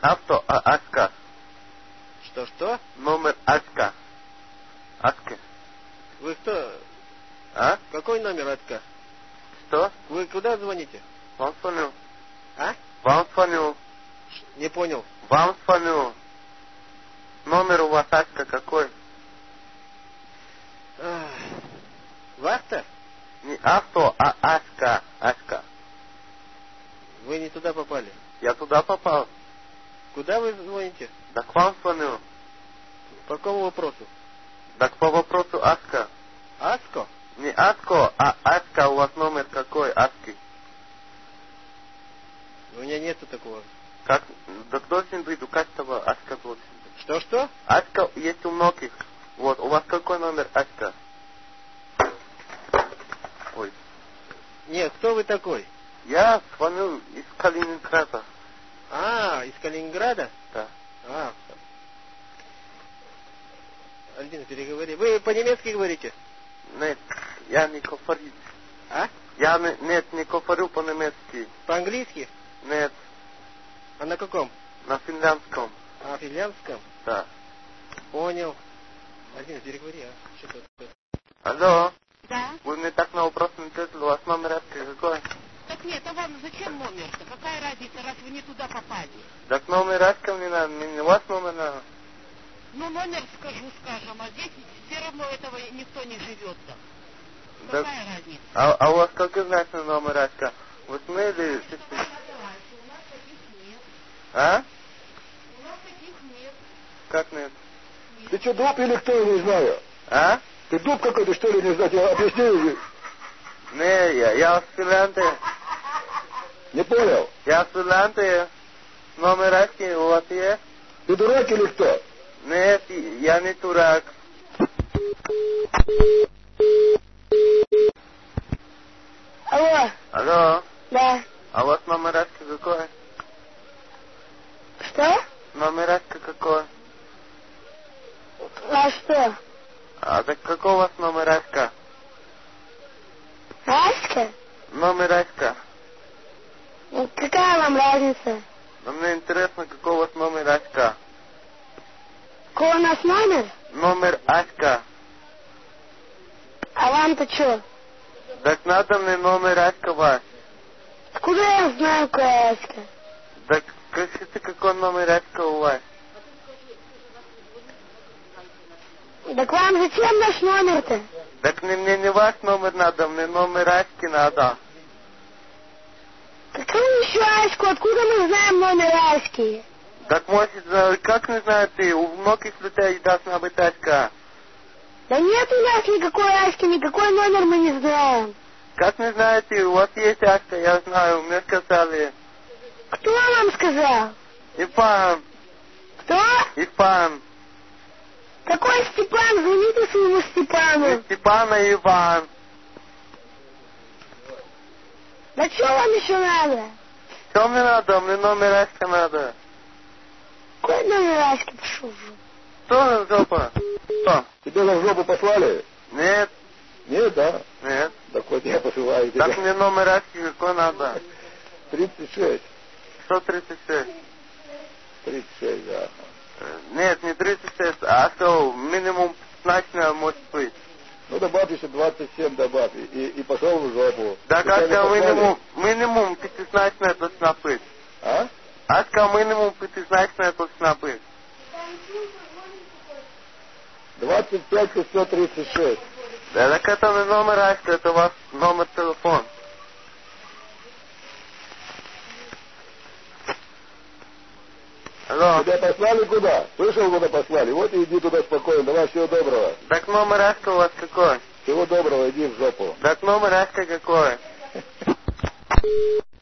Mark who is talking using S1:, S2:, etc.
S1: авто, а Аска.
S2: Что?
S1: Номер Аска. Аска.
S2: Вы кто?
S1: А?
S2: Какой номер Аска?
S1: Что?
S2: Вы куда звоните?
S1: Вам звоню.
S2: А?
S1: Вам звоню.
S2: Не понял.
S1: Вам звоню. Номер у вас Аска какой?
S2: Вахта?
S1: Не авто, а Аска. Аска.
S2: Вы не туда попали.
S1: Я туда попал.
S2: Куда вы звоните?
S1: Да к вам звоню.
S2: По какому вопросу?
S1: Так по вопросу Аска.
S2: Аско?
S1: Не Аско, а Аска. У вас номер какой? Аски.
S2: У меня нету такого.
S1: Как? Да должен быть у каждого Аска должен быть.
S2: Что?
S1: Аска есть у многих. Вот, у вас какой номер Аска? Ой.
S2: Нет, кто вы такой?
S1: Я звоню из Калининграда.
S2: Из Калининграда?
S1: Да.
S2: Альбина, переговори. Вы по-немецки говорите?
S1: Нет, я не говорю.
S2: А?
S1: Я не говорю по-немецки.
S2: По-английски?
S1: Нет.
S2: А на каком?
S1: На финляндском.
S2: Финляндском?
S1: Да.
S2: Понял. Альбина, переговори, Что-то...
S1: Алло.
S3: Да.
S1: Вы мне так на вопрос не ответили, у вас номер Аска какой?
S3: Так нет, а вам зачем номер-то? Какая разница, раз вы не туда попали?
S1: Так номер Аска мне надо, мне у вас номер надо.
S3: Ну, номер скажу, скажем, а здесь все равно этого никто не живет-то.
S1: Да.
S3: Какая разница?
S1: А у вас какой значит номер Аска? 8 или 6?
S3: У нас таких нет.
S1: А?
S3: У нас таких нет.
S1: Как нет?
S4: Ты что, дуб или кто, я не знаю?
S1: А?
S4: Ты дуб какой-то, что ли, не знаю? Я объясни.
S1: Не, я в Финляндии.
S4: Не понял.
S1: Я в Финляндии. Номер Аски у вас есть?
S4: Ты дурак или кто?
S1: Нет, я не дурак.
S5: Алло.
S1: Алло.
S5: Да.
S1: А у вас номер Аски какой?
S5: Что?
S1: Номер Аски какой?
S5: А что?
S1: А так какой у вас номер Аска?
S5: Аська?
S1: Номер Аска.
S5: Ну, какая вам разница?
S1: Но мне интересно, какой у вас номер Аска.
S5: Какой у нас номер?
S1: Номер Аска.
S5: А вам-то что?
S1: Так надо мне номер Аска ваш.
S5: Откуда я знаю, какая Аська?
S1: Так скажите, какой номер Аска у вас?
S5: Так вам зачем наш номер-то?
S1: Так мне не ваш номер надо, мне номер Аски надо.
S5: Какую еще Аську? Откуда мы знаем номер Аськи?
S1: Так может, как не знаете, у многих людей должна быть Аска.
S5: Да нет у нас никакой Аськи, никакой номер мы не знаем.
S1: Как не знаете, у вас есть Аска, я знаю, мне сказали.
S5: Кто вам сказал?
S1: Иван.
S5: Кто?
S1: Иван.
S5: Какой Степан? Звоните своему Степану.
S1: Не Степан, а Иван.
S5: Да что вам еще надо?
S1: Что мне надо? Мне номер Аска надо.
S5: Какой номер Аськи? Пошел в жопу.
S1: Что за жопа? Что?
S4: Тебя на жопу послали?
S1: Нет.
S4: Нет, да?
S1: Нет.
S4: Так вот я посылаю тебя.
S1: Так мне номер Аски какой надо?
S4: 36.
S1: Что 36?
S4: 36, да.
S1: Нет, не 36, а что минимум 15 может быть.
S4: Ну, добавь еще 27, добавь. И пошел в жопу.
S1: Так Аска минимум 15 должна быть.
S4: А?
S1: Аска минимум 15 должна быть.
S4: 25 536.
S1: Да, так это не номер Аска, это ваш номер телефона. Алло.
S4: Тебя послали куда? Слышал, куда послали? Вот и иди туда спокойно. Давай, всего доброго.
S1: Так номер Аска у вас какой?
S4: Всего доброго, иди в жопу.
S1: Так номер Аска какой?